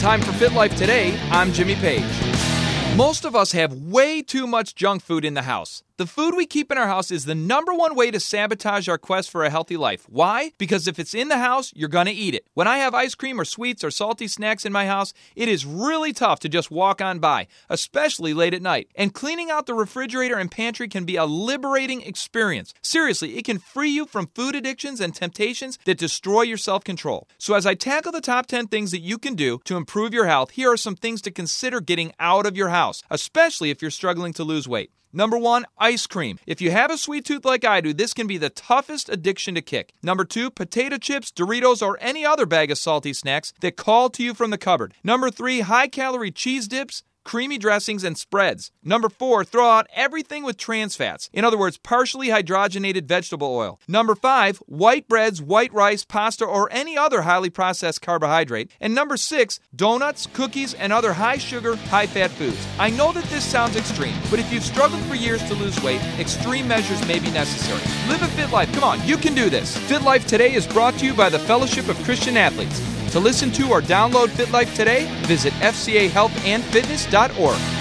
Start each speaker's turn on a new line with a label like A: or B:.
A: Time for Fit Life Today, I'm Jimmy Page. Most of us have way too much junk food in the house. The food we keep in our house is the number one way to sabotage our quest for a healthy life. Why? Because if it's in the house, you're going to eat it. When I have ice cream or sweets or salty snacks in my house, it is really tough to just walk on by, especially late at night. And cleaning out the refrigerator and pantry can be a liberating experience. Seriously, it can free you from food addictions and temptations that destroy your self-control. So as I tackle the top 10 things that you can do to improve your health, here are some things to consider getting out of your house, especially if you're struggling to lose weight. Number 1, ice cream. If you have a sweet tooth like I do, this can be the toughest addiction to kick. Number 2, potato chips, Doritos, or any other bag of salty snacks that call to you from the cupboard. Number 3, high-calorie cheese dips, creamy dressings, and spreads. Number 4, throw out everything with trans fats. In other words, partially hydrogenated vegetable oil. Number 5, white breads, white rice, pasta, or any other highly processed carbohydrate. And number 6, donuts, cookies, and other high-sugar, high-fat foods. I know that this sounds extreme, but if you've struggled for years to lose weight, extreme measures may be necessary. Live a fit life. Come on, you can do this. Fit Life Today is brought to you by the Fellowship of Christian Athletes. To listen to or download Fit Life Today, visit fcahealthandfitness.org.